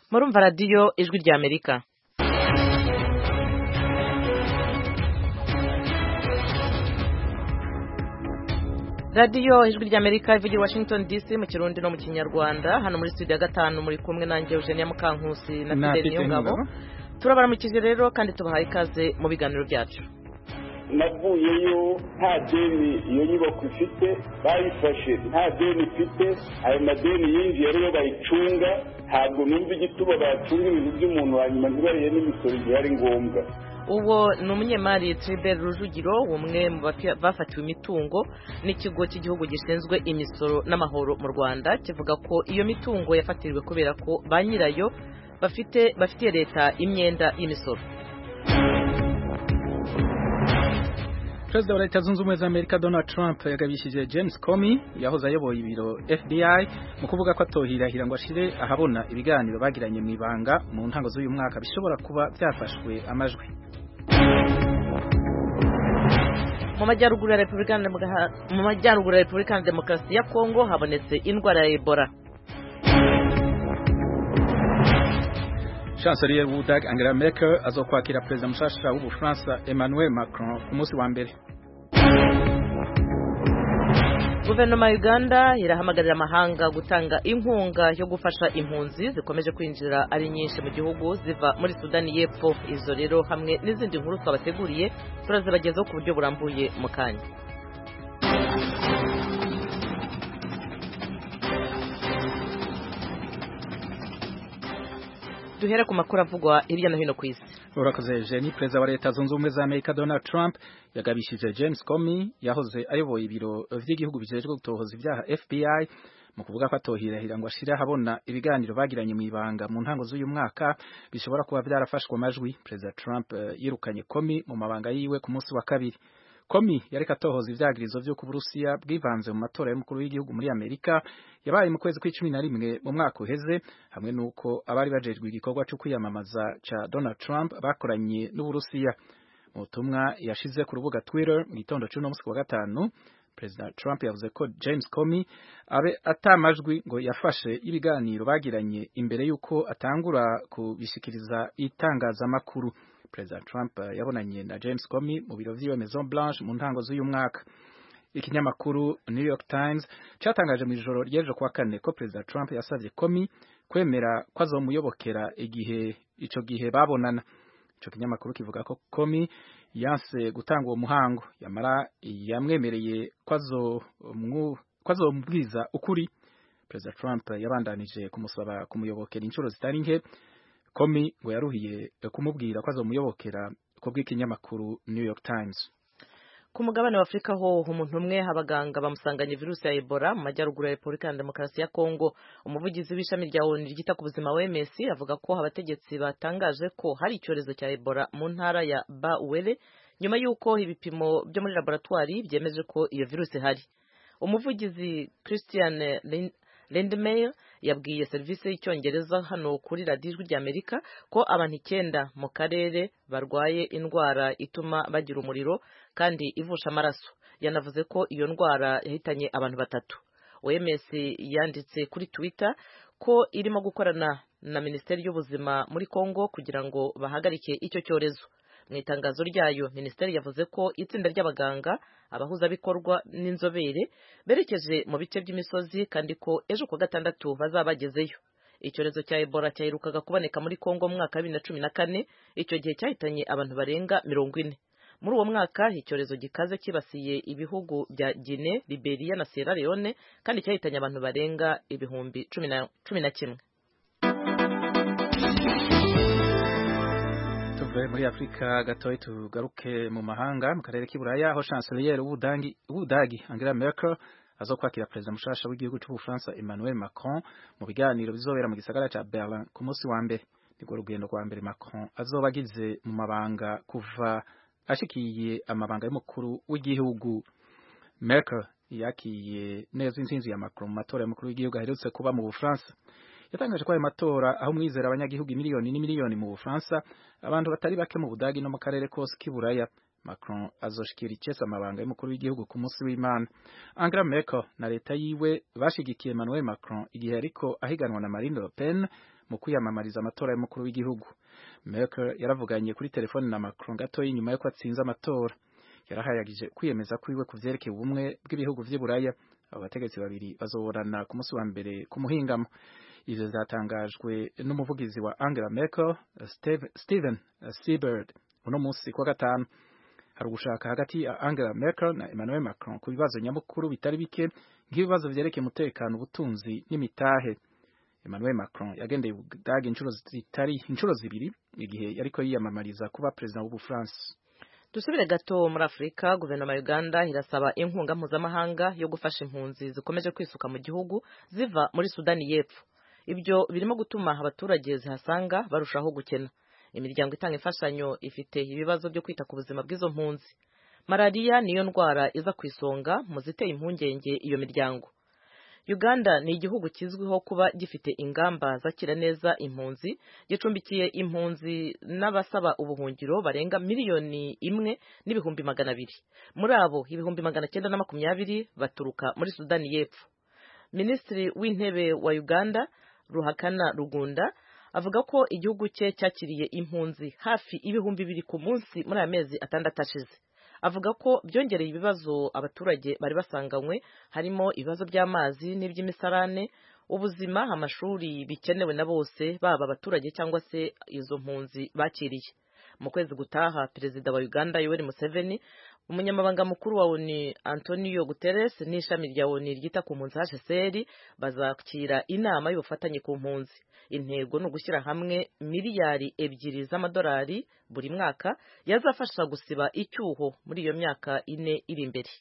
murumva radiyo ijwi rya Amerika. radiyo ijwi rya Amerika ivugira Washington DC mu Kirundi no mu Kinyarwanda. Hano muri studio ya 5 muri kumwe nanjye Eugenia Mukankusi na Fidel Ngabo. Turabaramukije rero kandi tubahaye ikaze mu biganiro byacu. Navuyeyo nta deni iyo nyubako ifite, bayifashe nta deni ifite, ayo madeni yinjiye rero bayicunga. Ntabwo numva igituba bacunga ibintu by'umuntu hanyuma ntibariye n'imisoro igihe ari ngombwa. Uwo ni umunyemari Tribert Rujugiro, umwe mu bafatiwe imitungo n'ikigo cy'igihugu gishinzwe imisoro n'amahoro mu Rwanda, kivuga ko iyo mitungo yafatiriwe kubera ko ba nyirayo bafitiye leta imyenda y'imisoro. Perezida wa Leta Zunze Ubumwe za Amerika Donald Trump yagabishije James Comey yahoze ayoboye ibiro FBI mu kuvuga ko atohirahira ngo ashire ahabona ibiganiro bagiranye mu ibanga mu ntango z'uyu mwaka bishobora kuba byafashwe amajwi. Mu majyaruguru ya Repubulika Demokarasi ya Kongo habonetse indwara ya Ebola. Chancelier w'Ubudage Angela Merkel azokwakira Perezida mushasha w'Ubufaransa Emmanuel Macron ku munsi wa mbere. Guverinoma ya Uganda irahamagarira amahanga gutanga inkunga yo gufasha impunzi zikomeje kwinjira ari nyinshi mu gihugu ziva muri Sudani y'Epfo. Izo rero hamwe n'izindi nkuru twabateguriye turazibagezaho ku buryo burambuye mu kanya. Duhere ku makuru avugwa hirya no hino ku isi. Urakoze Jenny. Perezida wa Leta Zunze Ubumwe za Amerika Donald Trump yagabishije James Comey yahoze ayoboye ibiro vy'igihugu bijejwe gutohoza ibyaha FBI mu kuvuga ko atohirahira ngo ashira habona ibiganiro bagiranye mu ibanga mu ntango z'uyu mwaka bishobora kuba byarafashwe amajwi. Perezida Trump yirukanye Comey mu mabanga yiwe ku munsi wa kabiri. Comey yareka atohoza ivyagirizo vy'uko Uburusiya bwivanze mu matora y'umukuru w'igihugu muri Amerika yabaye mu kwezi kwa 11 mu mwaka uheze, hamwe nuko abari bajejwe igikorwa cyo kwiyamamaza ca Donald Trump bakoranye n'Uburusiya. Mu butumwa yashize ku rubuga Twitter mu gitondo cy'uno munsi wa gatanu, President Trump yavuze ko James Comey abe atamajwi ngo yafashe ibiganiro bagiranye imbere yuko atangura kubishikiriza itangazamakuru. President Trump yabonanye na James Comey mu biro vyiwe Maison Blanche mu ntango z'uyu mwaka. Ikinyamakuru New York Times cyatangaje mu ijoro ry'ejo kwa kane ko President Trump yasavye Comey kwemera ko azomuyobokera ico gihe babonana. Ico kinyamakuru kivuga ko Comey yanse gutanga uwo muhango, yamara yamwemereye ko azomubwiza ukuri. President Trump yabandanije kumusaba kumuyobokera inshuro zitari nke. Comey ngo yaruhiye kumubwira ko azomuyobokera ko bw'ikinyamakuru New York Times. Ku mugabane wa Afrika ho umuntu umwe abaganga bamusanganye virusi ya Ebola mu majyaruguru ya Repubulika Demokarasi ya Kongo. Umuvugizi w'ishami rya ONU ryita ku buzima WMS avuga ko abategetsi batangaje ko hari icyorezo cya Ebola mu ntara ya Bauele nyuma y'uko ibipimo byo muri laboratoire byemeje ko iyo virusi hari. Umuvugizi Christian Lindmeier yabwiye service y'icyongereza hano kuri radiyo ijwi rya Amerika ko abantu 9 mu karere barwaye indwara ituma bagira umuriro kandi ivusha amaraso. Yanavuze ko iyo ndwara yahitanye abantu 3. OMS yanditse kuri Twitter ko irimo gukorana na Minisiteri y'Ubuzima muri Kongo kugira ngo bahagarike icyo cyorezo. Mu itangazo ryayo, Minisiteri yavuze ko itsinda ry'abaganga, abahuzabikorwa n'inzobere berekeje mu bice by'imisozi kandi ko ejo ku gatandatu bazabagezeyo. Icyorezo cya Ebola cyaherukaga kuboneka muri Kongo mu mwaka wa 2014, icyo gihe cyahitanye abantu barenga 40. Muri uwo mwaka icyorezo gikaze kibasiye ibihugu bya Guinea, Liberia na Sierra Leone kandi cyahitanye abantu barenga ibihumbi 11. Muri Afrika gatoyi tugaruke mu mahanga mu karere k'Iburaya aho Chancelier w'Ubudagi Angela Merkel azokwakira Perezida mushasha w'igihugu cy'Ubufaransa Emmanuel Macron mu biganiro bizobera mu gisagara ca Berlin ku munsi wa mbere. Niko rugendo rwa mbere Macron azobagize mu mabanga kuva ashikiye amabanga y'umukuru w'igihugu. Merkel yakiye neza intsinzi ya Macron mu matora y'umukuru w'igihugu aherutse kuba mu Bufaransa. Yatangaje ko ayo matora aho mwizera abanyagihugu miliyoni n'imiliyoni mu Bufaransa, abantu batari bake mu Budagi no mu karere kose k'Iburaya. Macron azoshikira icesa amabanga y'umukuru w'igihugu ku munsi w'Imana. Angela Merkel na leta yiwe bashigikiye Emmanuel Macron igihe ariko ahiganwa na Marine Le Pen mu kwiyamamariza amatora y'umukuru w'igihugu. Merkel yaravuganye kuri telefone na Macron gato inyuma yuko atsinze amatora. Yarahayagije kwiyemeza kwiwe ku vyerekeye ubumwe bw'ibihugu vy'Iburaya. Abo bategetsi babiri bazoborana ku munsi wa mbere ku muhingamo. Ivyo vyatangajwe n'umuvugizi wa Angela Merkel, Steven Seibert, uno munsi kwa gatanu. Hari ugushaka hagati ya Angela Merkel na Emmanuel Macron ku bibazo nyamukuru bitari bike nk'ibibazo vyerekeye umutekano, ubutunzi n'imitahe. Emmanuel Macron yagendeye Ubudagi inshuro zibiri igihe yariko yiyamamariza kuba president w'Ubufaransa. Dusubire gato muri Afrika, guverinoma ya Uganda irasaba inkunga mpuzamahanga yo gufasha impunzi zikomeje kwisuka mu gihugu ziva muri Sudani y'Epfo. Ibyo birimo gutuma abaturage zihasanga barushaho gukena. Imiryango itanga imfashanyo ifite ibibazo byo kwita ku buzima bw'izo mpunzi. Malaria niyo ndwara iza ku isonga mu ziteye impungenge iyo miryango. Uganda ni igihugu kizwiho kuba gifite ingamba zakira neza impunzi, gicumbikiye impunzi n'abasaba ubuhungiro barenga 1,200,000. Muri abo 920,000 baturuka muri Sudani y'Epfo. Minisitiri w'intebe wa Uganda Ruhakana Rugunda avuga ko igihugu cye cyakiriye impunzi hafi 2,000 ku munsi muri amezi 6 ashize. Avuga ko byongereye ibibazo abaturage bari basanganywe, harimo ibibazo by'amazi n'iby'imisarane, ubuzima, amashuri bikenewe na bose, baba abaturage cyangwa se izo mpunzi bakiriye. Mu kwezi gutaha, perezida wa Uganda Yoweri Museveni, umunyamabanga mukuru wa ONU Antonio Guterres n'ishami rya ONU ryita ku mpunzi HCR bazakira inama y'ubufatanye ku mpunzi. Intego ni ugushyira hamwe miliyari 2 z'amadolari buri mwaka yazafasha gusiba icyuho muri iyo myaka 4 iri imbere.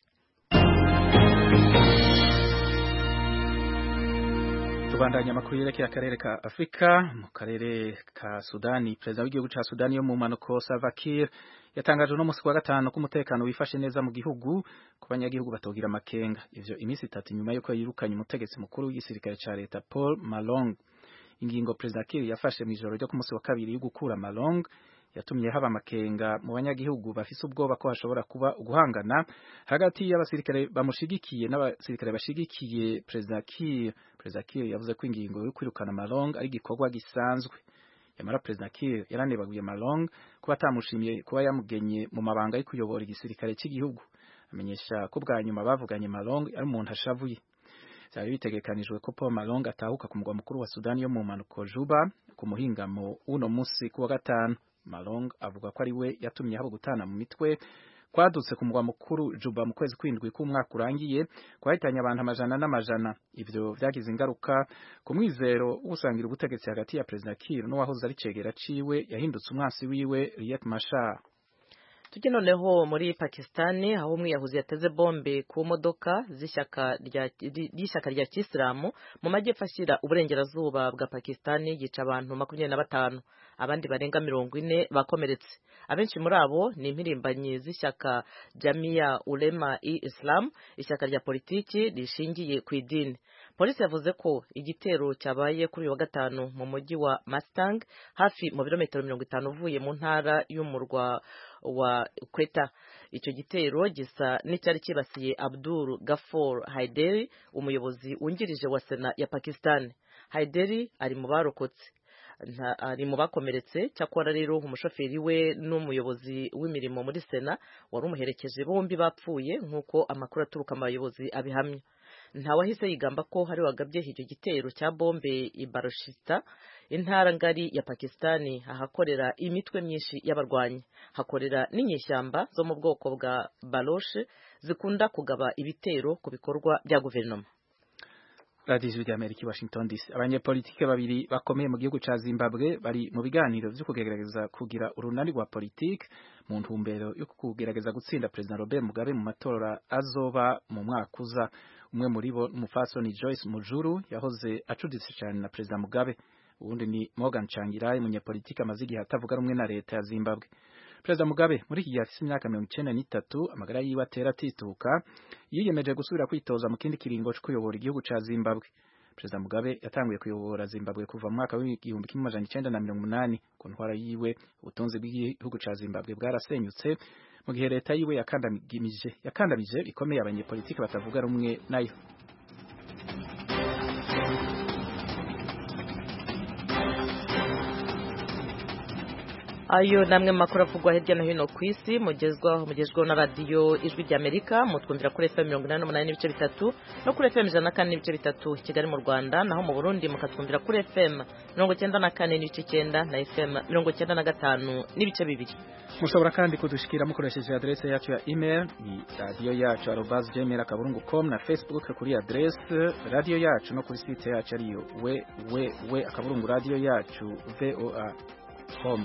Tubandanya amakuru yerekeye akarere ka Afrika. Mu karere ka Sudani, perezida w'igihugu ca Sudani yo mu manuko Salva Kiir yatangaje no musi wa gatanu ko umutekano wifashe neza mu gihugu ku banyagihugu batogira amakenga. Ivyo imisi 3 nyuma yuko yirukanye umutegetsi mukuru w'igisirikare ca leta Paul Malong. Ingingo perezida Kiir yafashe mu ijoro ryo ku musi wa kabiri yo gukura Malong yatumye haba amakenga mu banyagihugu bafise ubwoba ko hashobora kuba uguhangana hagati y'abasirikare bamushigikiye n'abasirikare bashigikiye perezida Kiir. Perezida Kiir yavuze ko ingingo yo kwirukana Malong ari igikorwa gisanzwe. Yamara perezida Kiir yaranebaguye Malong kuba atamushimiye kuba yamugenye mu mabanga yo kuyobora igisirikare cy'igihugu. Amenyesha ko bwa nyuma bavuganye Malong ari umuntu ashavuye. Byari bitegekanijwe ko Paul Malong atahuka ku mugwa mukuru wa Sudani yo mu manuko Juba ku muhingamo uno musi ku wa gatanu. Malong avuga ko ari we yatumye habo gutana mu mitwe kwadutse ku mugwa mukuru Juba mu kwezi kw'indwi k'umwaka urangiye, kwahitanye abantu amajana n'amajana. Ivyo vyagize ingaruka ku mwizero usangira ubutegetsi hagati ya perezida Kiir n'uwahoze ari cegera ciwe yahindutse umwasi wiwe Riek Machar. Tujye noneho muri Pakistani, aho umwiyahuzi yateze bombe ku modoka z'ishyaka rya Kisilamu mu majyepfo ashyira uburengerazuba bwa Pakistani, yica abantu 25, abandi barenga 40 bakomeretse. Abenshi muri abo ni impirimbanyi z'ishyaka Jamia Ulema-e-Islam, ishyaka rya politiki rishingiye ku idini. Polisi yavuze ko igitero cyabaye kuri uyu wa gatanu mu mujyi wa Mustang, hafi mu birometero 50 uvuye mu ntara y'umurwa wa Quetta. Icyo gitero gisa n'icyari kibasiye Abdul Ghaffur Haideri, umuyobozi wungirije wa Sena ya Pakistan. Haideri ari mu barokotse, ari mu bakomeretse. Cyakora rero umushoferi we n'umuyobozi w'imirimo muri Sena wari umuherekeje bombi bapfuye, nk'uko amakuru aturuka mu bayobozi abihamya. Ntawahise yigamba ko hari wagabye icyo gitero cya bombe i Baluchistan, intara ngari ya Pakistani, ahakorera imitwe myinshi y'abarwanyi. Hakorera n'inyeshyamba zo mu bwoko bwa Baloch zikunda kugaba ibitero ku bikorwa bya guverinoma. Radio y'Amerika Washington DC. Abanyepolitike babiri bakomeye mu gihugu ca Zimbabwe bari mu biganiro vyo kugerageza kugira urunani rwa politike mu ntumbero yo kugerageza gutsinda President Robert Mugabe mu matora azoba mu mwaka uza. Umwe muri bo umufasoni Joyce Mujuru yahoze acuditse cyane na President Mugabe. Ubundi ni Morgan Tsvangirai, umunyepolitike amaze igihe atavuga rumwe na leta ya Zimbabwe. President Mugabe muri iki gihe afite imyaka 93, amagara yiwe atera atituka, yiyemeje gusubira kwitoza mu kindi kiringo cyo kuyobora igihugu ca Zimbabwe. President Mugabe yatanguye kuyobora Zimbabwe kuva mu mwaka wa 1980. Ku ntwara yiwe ubutunzi bw'igihugu ca Zimbabwe bwarasenyutse mu gihe leta yiwe yakandamije bikomeye abanyepolitike batavuga rumwe nayo. ayo namwe makuru avugwa hirya no hino ku isi mugezweho na radiyo ijwi ry'Amerika mutwumvira kuri FM 88.3 no kuri FM 104.3 Kigali mu Rwanda, naho mu Burundi mukatwumvira kuri FM 94.9 na FM 95.2. Mushobora kandi kudushikira mukoresheje adresse yacu ya email ni radio.yacu@gmail.com na Facebook kuri adresse radio yacu no kuri site yacu ariyo www.radioyacu.voa.com.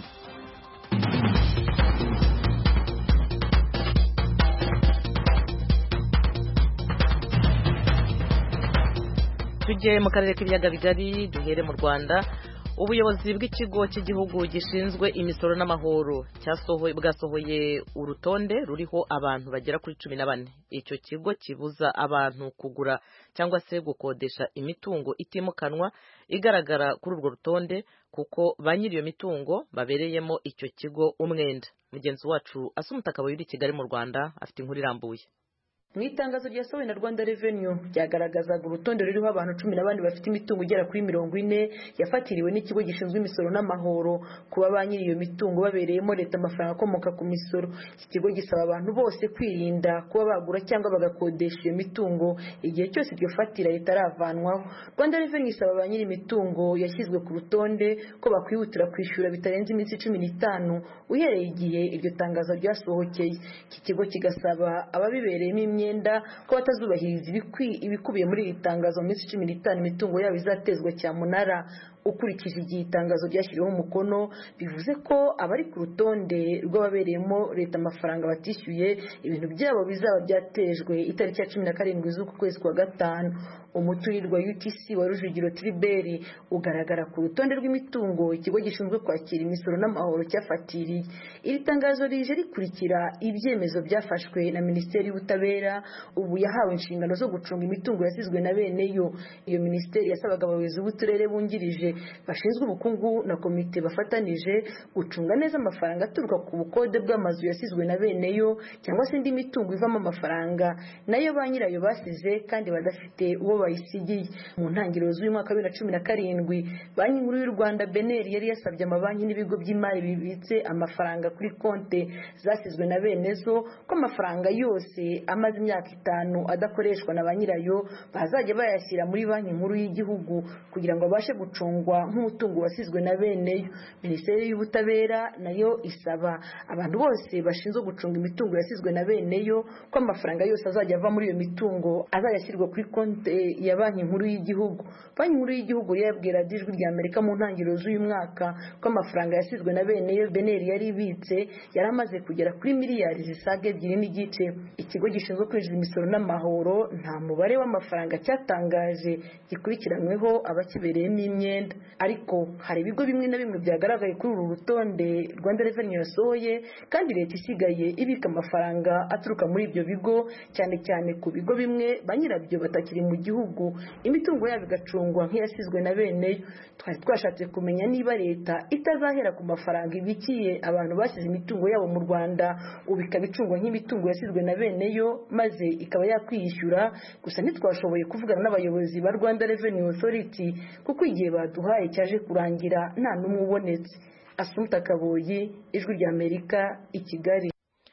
Tujye mu karere k'ibiyaga bigari, duhere mu Rwanda. Ubuyobozi bw'ikigo cy'igihugu gishinzwe imisoro n'amahoro bwasohoye urutonde ruriho abantu bagera kuri 14. Icyo kigo kibuza abantu kugura cyangwa se gukodesha imitungo itimukanwa igaragara kuri urwo rutonde kuko ba nyiri iyo mitungo babereyemo icyo kigo umwenda. Mugenzi wacu Asumta Kaboyiri Kigali mu Rwanda afite inkuru irambuye. Mu itangazo ryasohowe na Rwanda Revenue ryagaragazaga urutonde ruriho abantu 14 bafite imitungo igera kuri 40 yafatiriwe n'ikigo gishinzwe imisoro n'amahoro kuba ba nyiri iyo mitungo babereyemo leta amafaranga akomoka ku misoro. Iki kigo gisaba abantu bose kwirinda kuba bagura cyangwa bagakodesha iyo mitungo igihe cyose iryo fatira ritaravanwaho. Rwanda Revenue isaba ba nyiri imitungo yashyizwe ku rutonde ko bakwihutira kwishyura bitarenze iminsi 15 uhereye igihe iryo tangazo ryasohokeye. Iki kigo kigasaba ababibereyemo ko batazubahiriza ibikubiye muri iri tangazo mu minsi 15 imitungo yabo izatezwa cyamunara. Ukurikije igihe itangazo ryashyiriweho umukono bivuze ko abari ku rutonde rw'ababereyemo leta amafaranga batishyuye ibintu byabo bizaba byatejwe itariki ya 17 z'uku kwezi kwa gatanu. Umuturirwa UTC wa Rujugiro Tribert ugaragara ku rutonde rw'imitungo ikigo gishinzwe kwakira imisoro n'amahoro cyafatiriye. Iri tangazo rije rikurikira ibyemezo byafashwe na Minisiteri y'Ubutabera ubu yahawe inshingano zo gucunga imitungo yasizwe na beneyo. Iyo minisiteri yasabaga abayobozi b'uturere bungirije bashinzwe ubukungu na komite bafatanije gucunga neza amafaranga aturuka ku bukode bw'amazu yasizwe na beneyo cyangwa se indi mitungo ivamo amafaranga nayo ba nyirayo basize kandi badafite uwo bayisigiye. Mu ntangiriro z'uyu mwaka wa 2017 Banki Nkuru y'u Rwanda BNR yari yasabye amabanki n'ibigo by'imari bibitse amafaranga kuri konte zasizwe na benezo ko amafaranga yose amaze imyaka 5 adakoreshwa na ba nyirayo bazajya bayashyira muri Banki Nkuru y'Igihugu kugira ngo abashe gucungwa nk'umutungo wasizwe na beneyo. Minisiteri y'Ubutabera nayo isaba abantu bose bashinzwe gucunga imitungo yasizwe na beneyo ko amafaranga yose azajya ava muri iyo mitungo azayashyirwa kuri konte ya Banki Nkuru y'Igihugu. Banki Nkuru y'Igihugu yabwira Ijwi ry'Amerika mu ntangiriro z'uyu mwaka ko amafaranga yasizwe na beneyo BNR yari ibitse yari amaze kugera kuri miliyari zisaga 2.5. Ikigo gishinzwe kwinjiza imisoro n'amahoro nta mubare w'amafaranga cyatangaje gikurikiranyweho abakibereyemo imyenda, ariko hari ibigo bimwe na bimwe byagaragaye kuri uru rutonde Rwanda Revenue yasohoye kandi leta isigaye ibika amafaranga aturuka muri ibyo bigo, cyane cyane ku bigo bimwe ba nyirabyo batakiri mu gihugu imitungo yabo igacungwa nk'iyasizwe na beneyo. Twari twashatse kumenya niba leta itazahera ku mafaranga ibikiye abantu basize imitungo yabo mu Rwanda ubika bicungwa nk'imitungo yasizwe na beneyo maze ikaba yakwiyishyura, gusa ntitwashoboye kuvugana n'abayobozi ba Rwanda Revenue Authority kuko igihe baduhaye cyaje kurangira nta n'umwe ubonetse. Asumta Kaboyi, Ijwi ry'Amerika, i Kigali.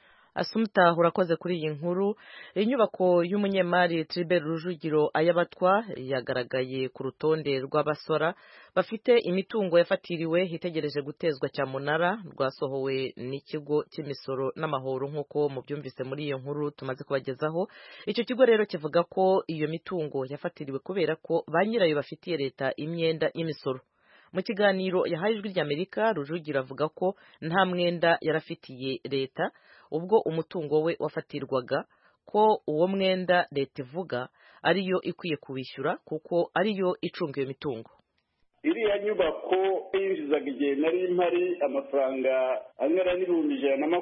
Asumta, urakoze kuri iyi nkuru. Inyubako y'umunyemari Tribert Rujugiro Ayabatwa yagaragaye ku rutonde rw'abasora bafite imitungo yafatiriwe hitegereje gutezwa cyamunara rwasohowe n'ikigo cy'imisoro n'amahoro nk'uko mubyumvise muri iyo nkuru tumaze kubagezaho. Icyo kigo rero kivuga ko iyo mitungo yafatiriwe kubera ko ba nyirayo bafitiye leta imyenda y'imisoro. Mu kiganiro yahaye Ijwi ry'Amerika, Rujugiro avuga ko nta mwenda yarafitiye leta ubwo umutungo we wafatirwaga, ko uwo mwenda leta ivuga ariyo ikwiye kuwishyura kuko ariyo icunga iyo mitungo. Iriya nyubako yinjizaga igihe nari mpari amafaranga angana n'ibihumbi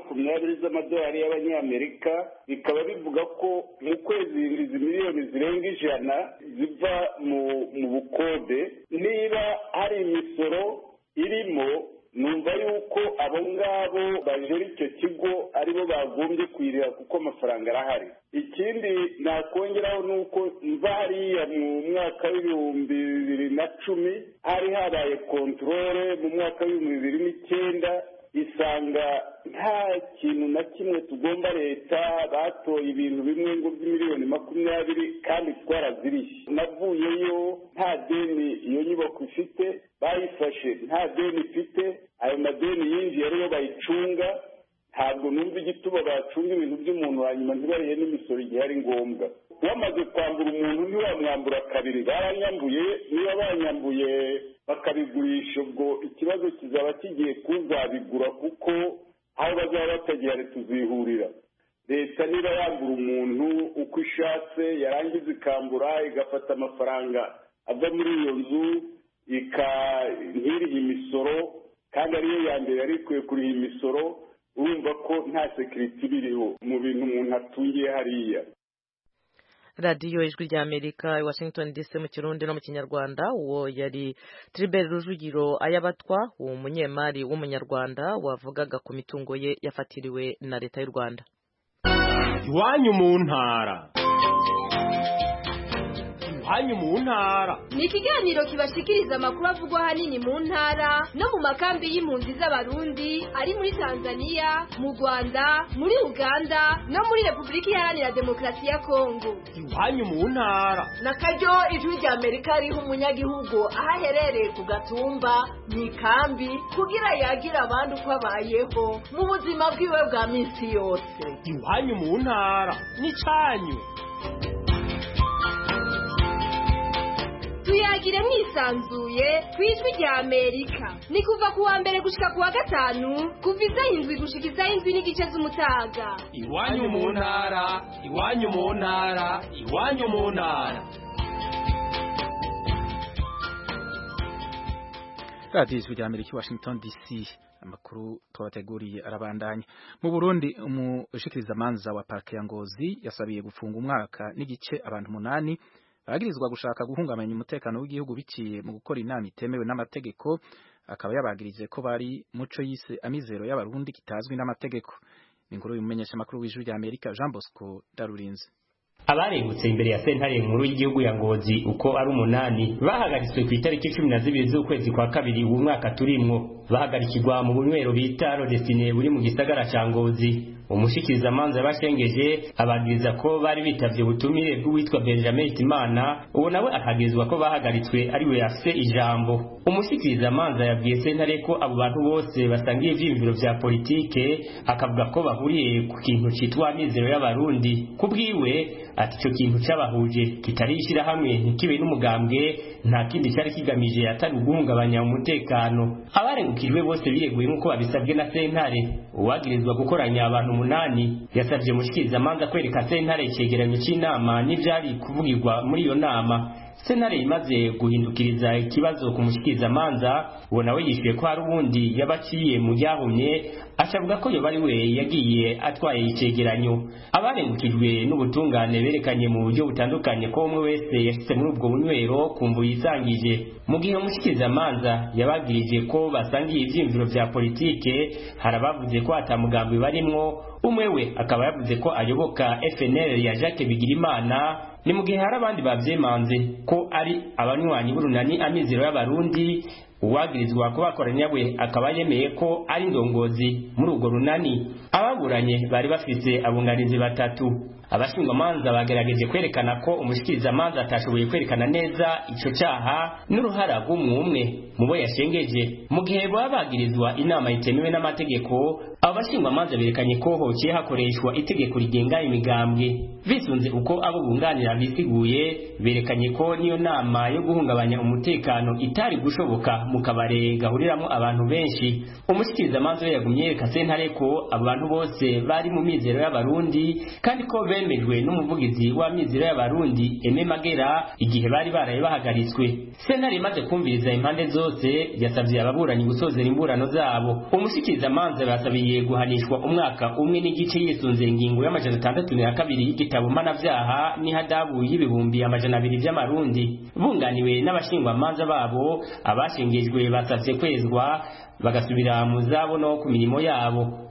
120 z'amadolari y'abanyamerika, bikaba bivuga ko mu kwezi izi miliyoni zirenga 100 ziva mu bukode. Niba hari imisoro irimo numva yuko abo ngabo bajera icyo kigo aribo bagombye kwirira kuko amafaranga arahari. Ikindi nakongeraho nuko mva hariya mu mwaka w'ibihumbi 2010 hari habaye kontrole mu mwaka w'ibihumbi 2009 isanga nta kintu na kimwe tugomba leta, batoye ibintu bimwe ngo by'imiliyoni 20 kandi twarazirishye. Navuyeyo nta deni iyo nyubako ifite, bayifashe nta deni ifite, ayo madeni yinjiye rero bayicunga. Ntabwo numva igituba bacunga ibintu by'umuntu hanyuma ntibariye n'imisoro igihe ari ngombwa. Wamaze kwambura umuntu ntiwamwambura kabiri, baranyambuye, niba banyambuye bakabigurisha ubwo ikibazo kizaba kigiye kuzabigura, kuko aho bazaba batagiye tuzihurira. Leta niba yambura umuntu uko ishatse, yarangiza ikambura igafata amafaranga ava muri iyo nzu ntirihe imisoro, kandi ariyo ya mbere yari ikwiye kuriha imisoro, urumva ko nta sekiriti biriho mu bintu umuntu atungiye hariya. radiyo ijwi rya Amerika i Washington DC mu Kirundi no mu Kinyarwanda. Uwo yari Tribert Rujugiro Ayabatwa, uwo munyemari w'umunyarwanda wavugaga ku mitungo ye yafatiriwe na leta y'u Rwanda. Iwanyu mu ntara. Iwanyu mu ntara ni ikiganiro kibashikiriza amakuru avugwa hanini mu ntara no mu makambi y'impunzi z'abarundi ari muri Tanzania, mu Rwanda, muri Uganda no muri Repubulika Iharanira Demokarasi ya Kongo. Iwanyu mu ntara na karyo ijwi rya Amerika riha umunyagihugu aho aherereye ku gatumba mu ikambi kugira yagira abandi uko abayeho mu buzima bwiwe bwa minsi yose. Iwanyu mu ntara ni canyu. Tuyagire mwisanzuye kwijwi rya Amerika. Ni kuva ku wa mbere gushika ku wa gatanu, kuva isaha 7 gushika isaha 7:30 z'umutaga. Iwanyu mu ntara, iwanyu mu ntara, iwanyu mu ntara. radiyo ijwi rya Amerika Washington DC. Amakuru twabateguriye arabandanya. Mu Burundi umushikirizamanza wa parke ya Ngozi yasabiye gufunga umwaka n'igice abantu 8 bagirizwa gushaka guhungabanya umutekano w'igihugu biciye mu gukora inama itemewe n'amategeko. Akaba yabagirije ko bari muco yise amizero y'abarundi kitazwi n'amategeko. Inkuru y'umumenyesha makuru w'ijwi rya Amerika Jean Bosco Darurinze. Abarengutse imbere ya sentare nkuru y'igihugu ya Ngozi uko ari 8 bahagaritswe ku itariki 12 z'ukwezi kwa kabiri uwo mwaka turimwo. Bahagarikirwa mu bunywero bita Rodesine buri mu gisagara ca Ngozi. Umushikirizamanza yabashengeje abagiriza ko bari bitavye ubutumire bw'uwitwa Benjamin Hitimana, uwo nawe akagizwa ko bahagaritswe ari we yafise ijambo. Umushikirizamanza yabwiye sentare ko abo bantu bose basangiye ivyiyumviro vya politike, akavuga ko bahuriye ku kintu citwa amizero y'abarundi. Kubwiwe ati ico kintu cabahuje kitarishira hamwe ntikibe n'umugambwe, nta kindi cyari kigamije atari uguhungabanya umutekano. Abarengukijwe bose bireguye nk'uko babisabwe na sentare. Uwagirizwa gukoranya abantu 8 yasabye umushikirizamanza kwereka sentare icegeranyo c'inama n'ivyari kuvugirwa muri iyo nama. Sentare imaze guhindukiriza ikibazo ku mushikirizamanza, uwo nawe yishuye ko hari ubundi yabaciye mu ryahumye, acavuga ko yo bari we yagiye atwaye icegeranyo. Abarengukijwe n'ubutungane berekanye mu buryo butandukanye ko umwe wese yashitse muri ubwo bunywero kumva yisangije. Mu gihe umushikirizamanza yabagirije ko basangiye ivyiyumviro vya politike, harabavuze ko atamugambi barimwo. Umwe we akaba yavuze ko ayoboka FNL ya Jacques Bigirimana, ni mu gihe hari abandi bavyemanze ko ari abanywanyi b'urunani amizero y'abarundi. Uwagirizwa ko bakoranya we akaba yemeye ko ari ndongozi muri urwo runani. Ababuranye bari bafise abunganizi 3. Abashingwamanza bagerageje kwerekana ko umushikirizamanza atashoboye kwerekana neza ico caha n'uruhara rw'umwe mu bo yashengeje. Mu gihe babagirizwa inama itemewe n'amategeko, abashingwamanza berekanye ko hociye hakoreshwa itegeko rigenga imigambwe. Bisunze uko abo bunganira bisiguye, berekanye ko niyo nama yo guhungabanya umutekano itari gushoboka mu kabare gahuriramo abantu benshi. Umushikirizamanza we yagumye yereka sentare ko abantu bose bari mu mizero y'abarundi, kandi ko bemejwe n'umuvugizi wa mizero y'abarundi Aime Magera igihe bari baraye bahagaritswe. Sentare imaze kumviriza impande zose, yasavye ababuranyi gusozera imburano zabo. Umushikirizamanza basabiye guhanishwa umwaka umwe n'igice yisunze ingingo y'amajana 62 y'igitabo mpanavyaha n'ihadabu y'ibihumbi amajana 2 by'amarundi. Bunganiwe n'abashingwamanza babo, abashengejwe basavye kwezwa bagasubira mu zabo no ku mirimo yabo.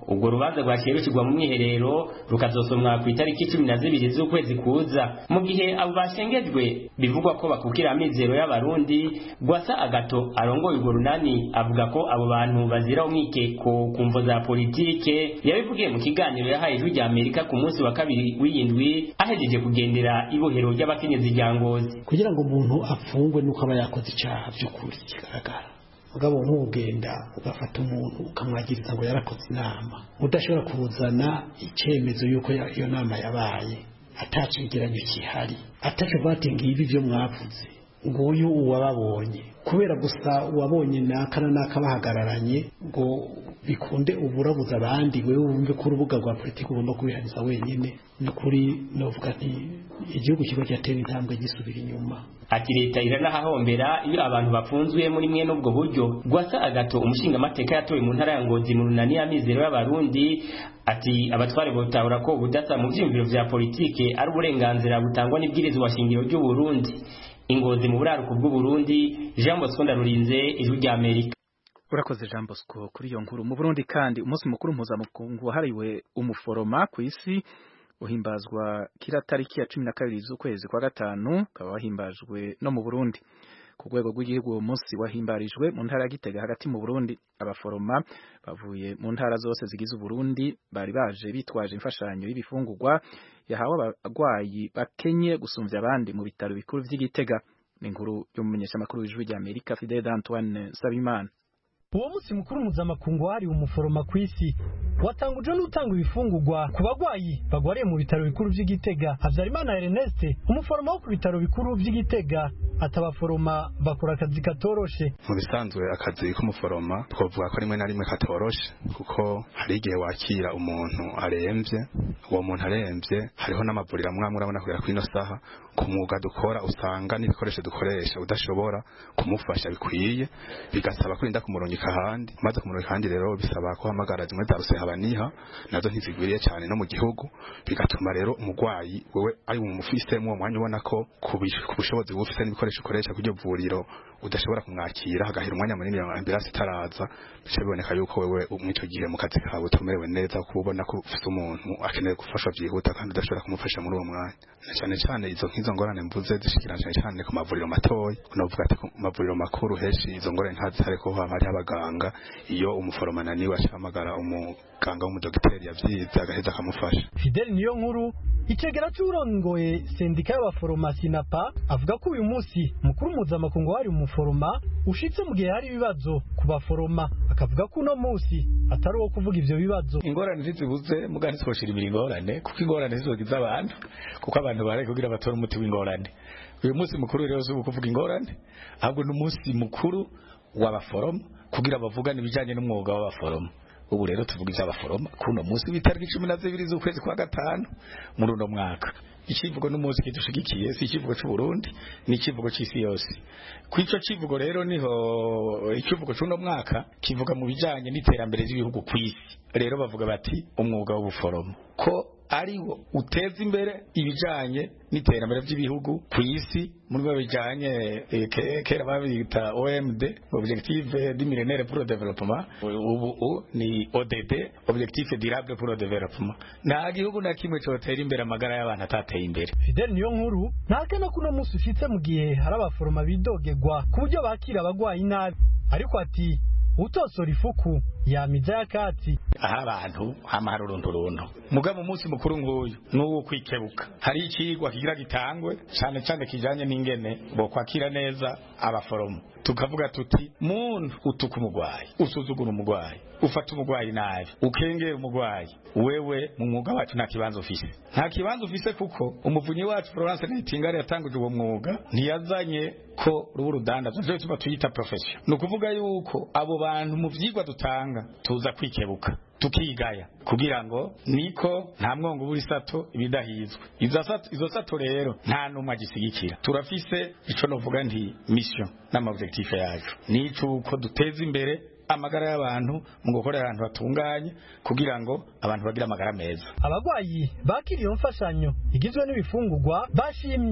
ubwo rubanza rwaciye rushyirwa mu mwiherero rukazosomwa ku itariki 12 z'ukwezi kuza. Mu gihe abo bashengejwe bivugwa ko bakukira amizero y'abarundi, Gwasa Agato arongoye urwo runani avuga ko abo bantu bazira umwikeko ku mvo za politike. Yabivugiye mu kiganiro yahaye Ijwi rya Amerika ku munsi wa kabiri w'iyindwi ahejeje kugendera ibohero ry'abakenyezi rya Ngozi. Kugira ngo umuntu afungwe nuko aba yakoze icyaha by'ukuri kigaragara, mugabo nk'ugenda ugafata umuntu ukamwagiriza ngo yarakoze inama udashobora kuzana icyemezo yuko iyo nama yabaye, atacegeranyo kihari, ataco batinga ibi byo mwavuze nguyu uwababonye kubera gusa uwabonye nakana nakabahagararanye ngo bikunde uburabuza abandi, wewe wumve ko urubuga rwa politiki ugomba kubihaniza wenyine. Nukuri novuga nti igihugu kiba cyatera intambwe gisubira inyuma. Ati leta iranahahombera iyo abantu bafunzwe muri mwe n'ubwo buryo. Gwasa Agato umushinga amateka yatowe mu ntara ya Ngozi mu runani y'amizero y'abarundi ati abatware botahura ko ubudasa mu vyiyumviro vya politike ari uburenganzira butangwa n'ibwirizwa shingiro ry'u Burundi. Ingozi mu buraruko bw'u Burundi, Jean Bosco Ndarurinze, Ijwi rya Amerika. Urakoze Jean Bosco kuri iyo nkuru. Mu Burundi kandi umunsi mukuru mpuzamakungu wahariwe umuforoma ku isi uhimbazwa kila tariki ya 12 z'ukwezi kwa gatanu, ukaba wahimbajwe no mu Burundi. Ku rwego rw'igihugu uwo munsi wahimbarijwe mu ntara ya Gitega hagati mu Burundi. Abaforoma bavuye mu ntara zose zigize Uburundi bari baje bitwaje imfashanyo y'ibifungurwa yahawe abagwayi bakenye gusumvya abandi mu bitaro bikuru vy'Igitega. Ni inkuru y'umumenyeshamakuru w'Ijwi rya Amerika Fidel Antoine Sabimana. Uwo munsi mukuru mpuzamakungu wahariwe umuforoma ku isi watanguje n'utanga ibifungurwa ku bagwayi bagwariye mu bitaro bikuru vy'Igitega. Havyarimana Ernest, umuforoma wo ku bitaro bikuru vy'Igitega, atabaforoma bakora akazi katoroshe. Mu bisanzwe akazi k'umuforoma twovuga ko rimwe na rimwe katoroshe, kuko hari igihe wakira umuntu aremvye. Uwo muntu aremvye hariho n'amavuriro amwe urabona kugera kwino saha ku mwuga dukora usanga n'ibikoresho dukoresha udashobora kumufasha bikwiye, bigasaba kurinda kumurungika ahandi. Maze kumurungika ahandi rero bisaba ko hamagara zimwe za rusehaba nazo ntizigwiriye cyane no mu gihugu, bigatuma rero umugwayi wewe ari umufise mu mwanya ubona ko ku bushobozi bufise n'ibikoresho ukoresha kujyo vuriro udashobora kumwakira, hagahera umwanya munini ambulance itaraza. Bice biboneka yuko wewe umwico gihe mu kazi kawe utomerewe neza, kubona ko ufite umuntu akeneye gufashwa byihuta kandi udashobora kumufasha muri uwo mwanya. Cyane cyane izo ngorane mvuze zishikiranye cyane ku mavuriro matoya, unavuga ati ku mavuriro makuru heshi izo ngorane ntazihari ko haba hari abaganga. Iyo umuforoma naniwe ashamagara umuganga w'umudokiteri yavyize agaheza akamufasha. Fidel niyo nkuru icegera cy'urongoye sendika y'abaforoma Sinapa avuga ko uyu munsi mukuru mpuzamakungu wari umuforoma ushitse mu gihe hari ibibazo ku baforoma, akavuga ko uno munsi atari uwo kuvuga ivyo bibazo. Ingorane zibuze mugani twoshira ingorane kuko ingorane zizogiza abantu, kuko abantu bare kugira batora umuti w'ingorane. Uyu munsi mukuru rero zo kuvuga ingorane, ahubwo n'umunsi mukuru w'abaforoma kugira bavugane ibijanye n'umwuga w'abaforoma. Ubu rero tuvuga iby'abaforoma kuno munsi w'itariki 12 z'ukwezi kwa gatanu muri uno mwaka. Ikivugo n'umunsi kidushigikiye si ikivugo cy'u Burundi, ni ikivugo cy'isi yose. Kwico kivugo rero niho ikivugo cy'uno mwaka kivuga mu bijanye n'iterambere ry'ibihugu ku isi. Rero bavuga bati umwuga w'ubuforoma ko ariwo uteza imbere ibijanye n'iterambere by'ibihugu ku isi, muri byo bijanye kera babita OMD, Objective du Millénaire pour le Développement, ubu ni ODD, Objectif Durable pour le Développement. Nta gihugu na kimwe cyotera imbere amagara y'abantu atateye imbere. Fidel niyo nkuru ntakana kuno munsi ufite mu gihe hari abaforoma bidogegwa ku buryo bakira abagwayi nabi, ariko ati utosora ifuku yamiza yakati. Aha abantu hamara urunturuntu mugabo umunsi mukuru nk'uyu n'uwo kwikebuka, hari ikigwa kigira gitangwe cyane cyane kijanye n'ingene bo kwakira neza abaforoma. Tukavuga tuti muntu utuka umugwayi, usuzugura umugwayi, ufata umugwayi nabi, ukengera umugwayi, wewe mu mwuga wacu nta kibanza ufise. Nta kibanza ufise kuko umuvunyi wacu Florence Nightingale yatanguje uwo mwuga ntiyazanye ko rubu rudandaza, cyo tuba tuyita profession. Nukuvuga yuko abo bantu mu vyigwa dutanga tuza kwikebuka tukigaya kugira ngo niko nta mwongo buri sato ibidahizwe. Izo sato rero nta numwe agisigikira. Turafise ico novuga nti mission n'amobjectif yacu nico uko duteza imbere amagara y'abantu mu gukorera abantu batunganye kugira ngo abantu bagira amagara meza. Abagwayi bakiriye mfashanyo igizwe n'ibifungurwa bashimye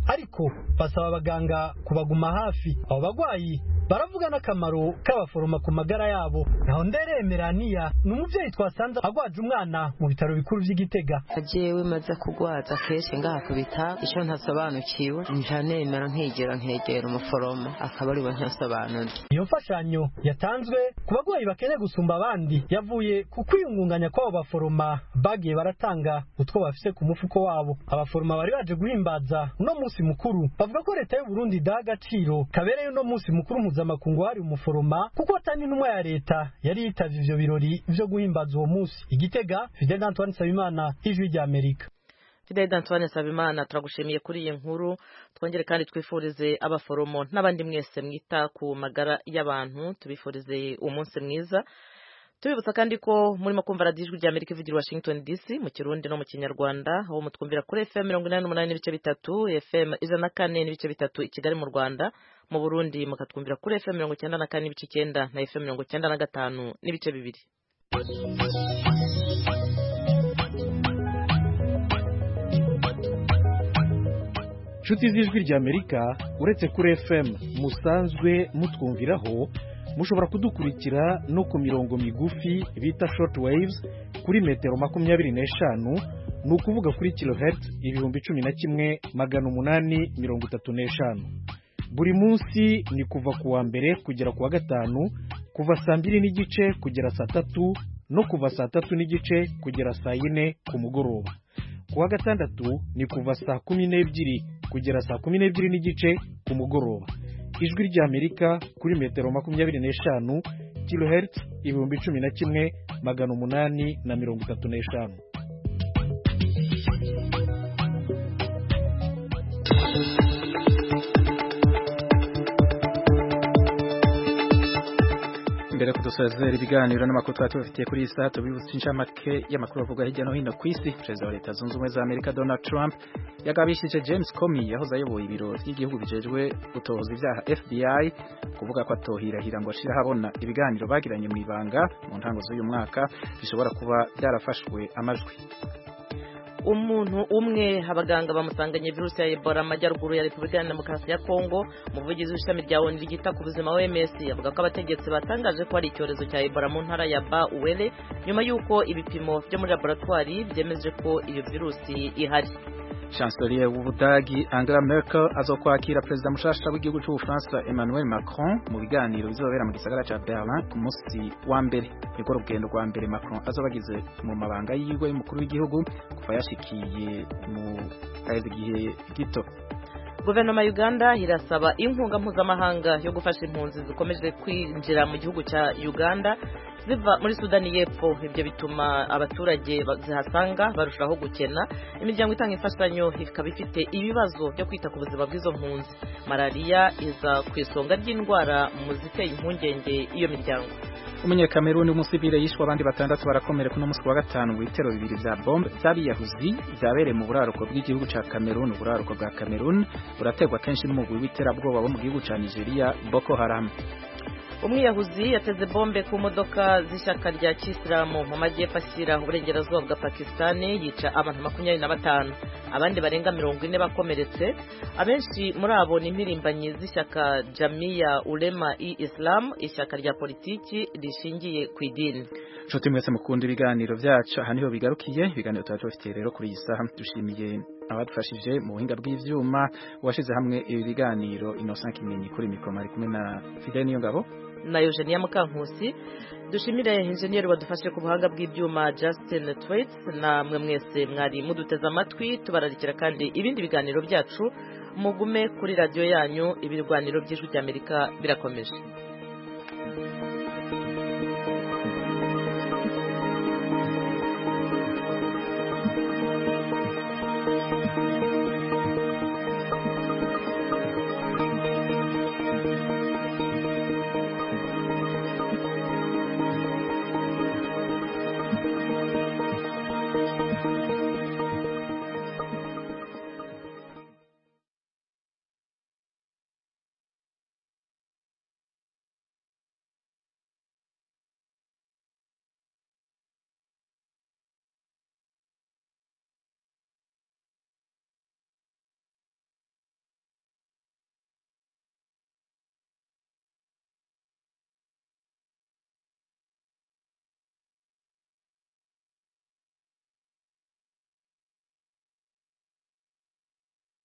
ariko basaba abaganga kubaguma hafi. Abo bagwayi baravuga n'akamaro k'abaforoma ku magara yabo. Naho Nderemeraniya ni umuvyeyi twasanze agwaje umwana mu bitaro bikuru vy'Igitega. Jewe maze kugwaza kenshi ngaha ku bitaro ico ntasobanukiwe ntanemera nkegera umuforoma akaba ari we ntasobanura. Iyo mfashanyo yatanzwe ku bagwayi bakeneye gusumba abandi yavuye ku kwiyungunganya kw'abo baforoma bagiye baratanga utwo bafise ku mufuko wabo. Abaforoma bari baje guhimbaza uno musi mukuru bavuga ko leta y'u Burundi idaha agaciro kabereye uno musi mukuru mpuzamakungu wari umuforoma kuko atari intumwa ya leta yari yitavye ivyo birori vyo guhimbaza uwo musi. Igitega, Fidel Antoine Sabimana, Ijwi rya Amerika. Fidel Antoine Sabimana, turagushimiye kuri iyi nkuru. Twongere kandi twifurize abaforomo n'abandi mwese mwita ku magara y'abantu, tubifurize umunsi mwiza. Tubibutsa kandi ko murimo kumva radio Ijwi rya Amerika ivugira Washington DC mu Kirundi no mu Kinyarwanda, aho mutwumvira kuri FM 88.3, FM 104.3 i Kigali mu Rwanda. Mu Burundi mukatwumvira kuri FM 94.9 na FM 95.2. Nshuti z'Ijwi rya Amerika, uretse kuri FM musanzwe mutwumviraho, mushobora kudukurikira no ku mirongo migufi bita short waves kuri metero 25, ni ukuvuga kuri kilohertz 11,835. Buri munsi ni kuva ku wa mbere kugera ku wa gatanu, kuva saa 2:30 kugera saa 3 no kuva saa 3:30 kugera saa 4 ku mugoroba. Ku wa gatandatu ni kuva saa 12 kugera saa 12:30 ku mugoroba. Ijwi rya Amerika kuri metero 25 kilohertz 11,835. Mbere kudusozera ibiganiro n'amakuru twafitiye kuri iyi saha, tubibutse inshamake y'amakuru avuga hirya no hino ku isi. Perezida wa Leta Zunze Ubumwe za Amerika Donald Trump yagabishije James Comey yahoze ayoboye ibiro by'igihugu bijejwe gutohoza ibyaha FBI kuvuga ko atohirahira ngo ashira habona ibiganiro bagiranye mu ibanga mu ntango z'uyu mwaka bishobora kuba byarafashwe amajwi. Umuntu umwe abaganga bamusanganye virusi ya Ebola amajyaruguru ya Repubulika ya Demokarasi ya Kongo. Umuvugizi w'ishami rya ONU ryita ku buzima OMS avuga ko abategetsi batangaje ko hari icyorezo cya Ebola mu ntara ya Ba-Uele nyuma y'uko ibipimo byo muri laboratoire byemeje ko iyo virusi ihari. Chancelier w'Ubudagi Angela Merkel azokwakira Perezida mushasha w'igihugu cy'Ubufaransa Emmanuel Macron mu biganiro bizobera mu gisagara ca Berlin ku munsi wa mbere. Niko rugendo rwa mbere Macron azobagize mu mabanga yiwe y'umukuru w'igihugu kuva yashikiye mu gihe gito. Guverinoma ya Uganda irasaba inkunga mpuzamahanga yo gufasha impunzi zikomeje kwinjira mu gihugu cya Uganda ziva muri Sudani y'Epfo. Ibyo bituma abaturage zihasanga barushaho gukena. Imiryango itanga imfashanyo ikaba ifite ibibazo byo kwita ku buzima bw'izo mpunzi. Malaria iza ku isonga ry'indwara mu ziteye impungenge iyo miryango. Umunyakameruni umusivile yishwe abandi batandatu barakomereka no musi wa gatanu mu bitero bibiri bya bombe by'abiyahuzi byabereye mu buraruko bw'igihugu ca Cameroon. Uburaruko bwa Cameroon burategwa kenshi n'umugwi w'iterabwoba bo mu gihugu ca Nigeria Boko Haram. Umwiyahuzi yateze bombe ku modoka z'ishyaka rya Kisilamu mu majyepfo ashyira uburengerazuba bwa Pakistan yica abantu 25. Abandi barenga 40 bakomeretse. Abenshi muri abo ni impirimbanyi z'ishyaka Jamia Ulema Islam, ishyaka rya politiki rishingiye ku idini. Nshuti mwese mukunda ibiganiro byacu, aha niho bigarukiye. Ibiganiro twafitiye rero kuri iyi saha, dushimiye abadufashije mu buhinga bw'ivyuma, washize hamwe ibi biganiro Innocent Kimenyi kuri mikro, mari kumwe na Fidel Niyongabo na Eugenia Mukankusi. Dushimire engineer wadufashe ku buhanga bw'ibyuma Justin Tweets, na mwe mwese mwari muduteza amatwi. Tubararikira kandi ibindi biganiro byacu, mugume kuri radio yanyu. Ibiganiro by'Ijwi ry'Amerika birakomeje.